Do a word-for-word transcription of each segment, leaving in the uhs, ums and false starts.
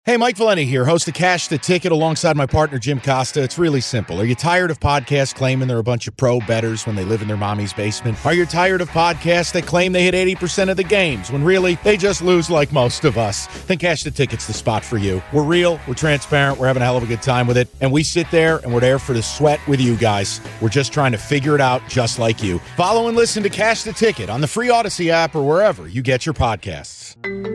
Hey, Mike Valenti here, host of Cash the Ticket alongside my partner, Jim Costa. It's really simple. Are you tired of podcasts claiming they're a bunch of pro bettors when they live in their mommy's basement? Are you tired of podcasts that claim they hit eighty percent of the games when really they just lose like most of us? Then Cash the Ticket's the spot for you. We're real, we're transparent, we're having a hell of a good time with it, and we sit there and we're there for the sweat with you guys. We're just trying to figure it out just like you. Follow and listen to Cash the Ticket on the free Odyssey app or wherever you get your podcasts.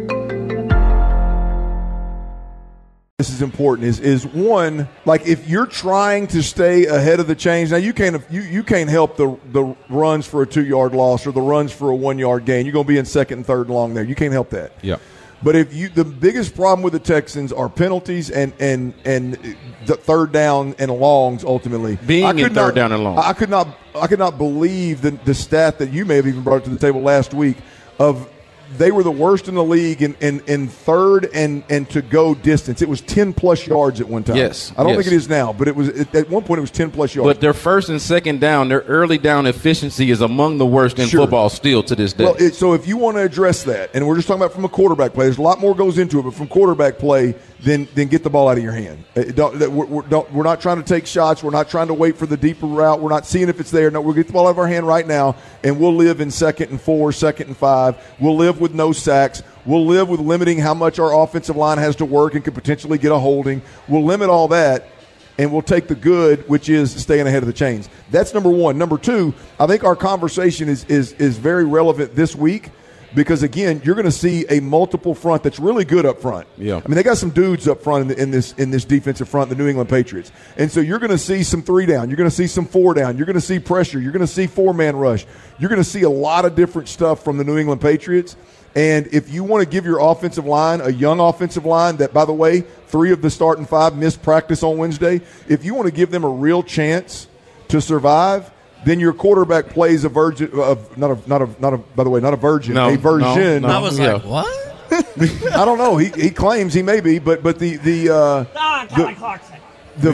This is important is is one, like if you're trying to stay ahead of the change, now you can't you, you can't help the the runs for a two-yard loss or the runs for a one-yard gain. You're going to be in second and third and long there. You can't help that. Yeah. But if you the biggest problem with the Texans are penalties and and and the third down and longs ultimately. Being in third not, down and long. I could not I could not believe the the stat that you may have even brought to the table last week of they were the worst in the league in, in, in third and, and to-go distance. It was ten-plus yards at one time. Yes. I don't yes. think it is now, but it was at one point it was ten-plus yards. But their first and second down, their early down efficiency is among the worst in sure. football still to this day. Well, it, so if you want to address that, and we're just talking about from a quarterback play, there's a lot more goes into it, but from quarterback play, then then get the ball out of your hand. Don't, we're, we're, don't, we're not trying to take shots. We're not trying to wait for the deeper route. We're not seeing if it's there. No, we'll get the ball out of our hand right now, and we'll live in second and four, second and five. We'll live with no sacks. We'll live with limiting how much our offensive line has to work and could potentially get a holding. We'll limit all that, and we'll take the good, which is staying ahead of the chains. That's number one. Number two, I think our conversation is is is very relevant this week because, again, you're going to see a multiple front that's really good up front. Yeah. I mean, they got some dudes up front in, the, in this in this defensive front, the New England Patriots. And so you're going to see some three down. You're going to see some four down. You're going to see pressure. You're going to see four-man rush. You're going to see a lot of different stuff from the New England Patriots. And if you want to give your offensive line, a young offensive line that, by the way, three of the starting five missed practice on Wednesday, if you want to give them a real chance to survive, then your quarterback plays a virgin of not a not a not a by the way, not a virgin, no, a version. No, no. I was yeah. like, what? I don't know. He he claims he may be, but but the the uh, Ah, Kelly Clarkson. the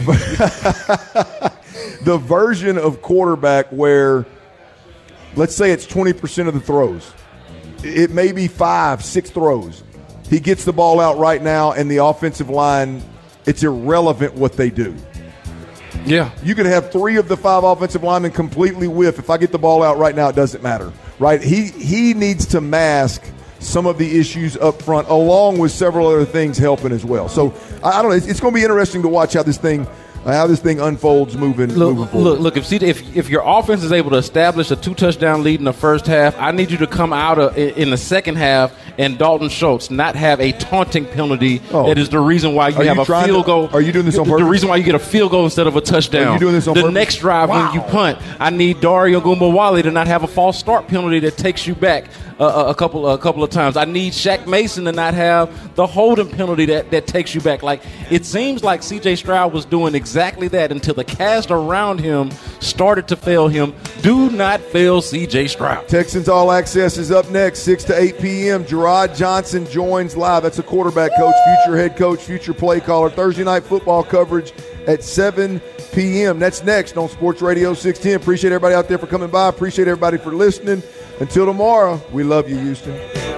the version of quarterback where, let's say it's twenty percent of the throws. It may be five, six throws. He gets the ball out right now, and the offensive line, it's irrelevant what they do. Yeah. You could have three of the five offensive linemen completely whiff. If I get the ball out right now, it doesn't matter. Right? He he needs to mask some of the issues up front, along with several other things helping as well. So, I, I don't know. It's, it's going to be interesting to watch how this thing – how this thing unfolds moving, look, moving forward. Look, look if, if if your offense is able to establish a two-touchdown lead in the first half, I need you to come out of, in the second half and Dalton Schultz not have a taunting penalty oh. that is the reason why you are have you a field to, goal. Are you doing this on purpose? The reason why you get a field goal instead of a touchdown. Are you doing this on the purpose? next drive wow. when you punt, I need Dario Gumbawale to not have a false start penalty that takes you back uh, a couple a couple of times. I need Shaq Mason to not have the holding penalty that, that takes you back. Like, it seems like C J Stroud was doing exactly that until the cast around him started to fail him. Do not fail C J Stroud. Texans All Access is up next, six to eight p.m. Gerard Johnson joins live. That's a quarterback coach, future head coach, future play caller. Thursday night football coverage at seven p.m. That's next on Sports Radio six ten. Appreciate everybody out there for coming by. Appreciate everybody for listening. Until tomorrow, we love you, Houston.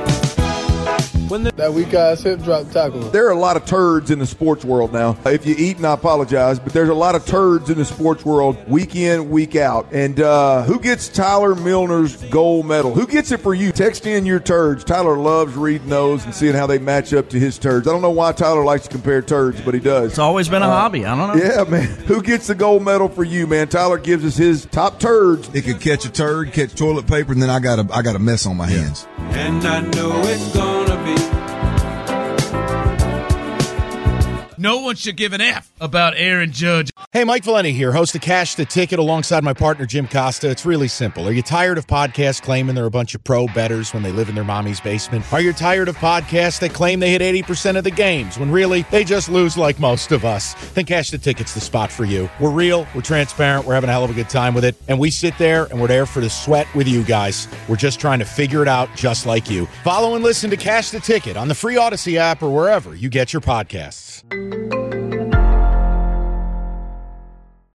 That weak ass hip drop tackle. There are a lot of turds in the sports world now. If you eat, and I apologize, but there's a lot of turds in the sports world week in, week out. And uh, who gets Tyler Milner's gold medal? Who gets it for you? Text in your turds. Tyler loves reading those and seeing how they match up to his turds. I don't know why Tyler likes to compare turds, but he does. It's always been a uh, hobby. I don't know. Yeah, man. Who gets the gold medal for you, man? Tyler gives us his top turds. It could catch a turd, catch toilet paper, and then I got a I got a mess on my yeah. hands. And I know it's gonna be. No one should give an F about Aaron Judge. Hey, Mike Valenti here, host of Cash the Ticket alongside my partner, Jim Costa. It's really simple. Are you tired of podcasts claiming they're a bunch of pro bettors when they live in their mommy's basement? Are you tired of podcasts that claim they hit eighty percent of the games when really they just lose like most of us? Then Cash the Ticket's the spot for you. We're real, we're transparent, we're having a hell of a good time with it, and we sit there and we're there for the sweat with you guys. We're just trying to figure it out just like you. Follow and listen to Cash the Ticket on the free Odyssey app or wherever you get your podcasts.